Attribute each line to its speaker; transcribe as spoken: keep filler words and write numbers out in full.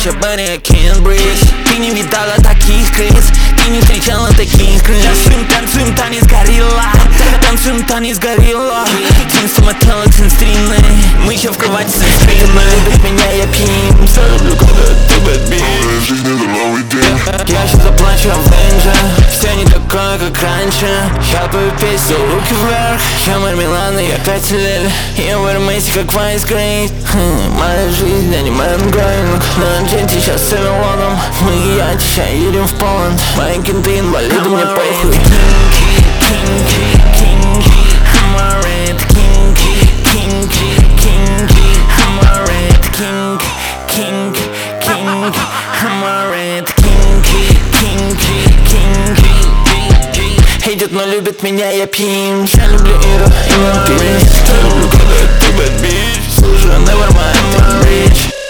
Speaker 1: Слушай, парень, I can't breathe. Ты не видала таких крыс, ты не встречала таких крыс. Танцуем, танцуем, танец горилла. Танцуем, танец горилла. Тень самотела, тень стрины. Мы еще в кровати со спиной. Любит меня, я пьем. Я люблю, когда ты бэдбит.
Speaker 2: Новая жизнь, это новый день.
Speaker 1: Я сейчас заплачу в рейнже. Все не такое, как раньше. Я пою песню, руки вверх. Я мармелада, я кателель. Я в Эрмесе, как Вайс Грейт. Моя жизнь, а не Мэнгрейн. На джете сейчас с Эвелоном. Мы и я сейчас едем в Поланд. Мои кенты инвалиды, мне похуй. Кинки, кинки, кинки. I'm a red kinky, kinky, kinky. I'm a red king, king, king. I'm a red kinky, kinky, kinky. Идет, но любит меня, я пьем. Я люблю Иру и вампир. Я люблю, когда ты bad bitch. Слушай, never mind, I'm rich.